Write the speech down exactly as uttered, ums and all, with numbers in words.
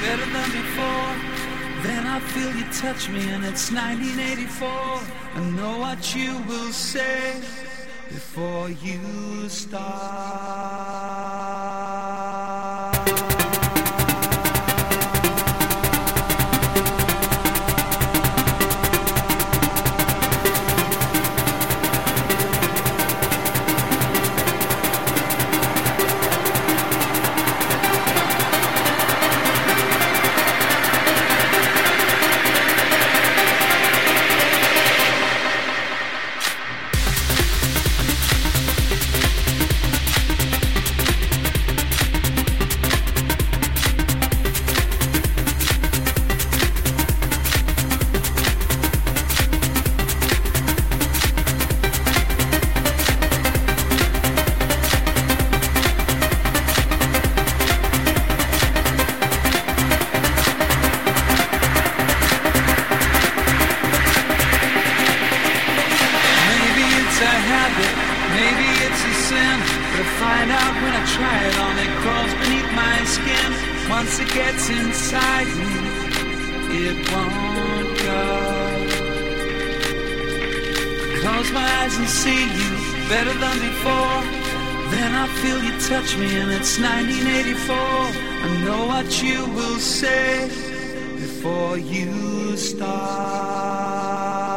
better than before. Then I feel you touch me and it's nineteen eighty-four. I know what you will say before you start. Maybe it's a sin, but I find out when I try it on, it crawls beneath my skin. Once it gets inside me, it won't go. Close my eyes and see you better than before. Then I feel you touch me and it's nineteen eighty-four. I know what you will say before you start.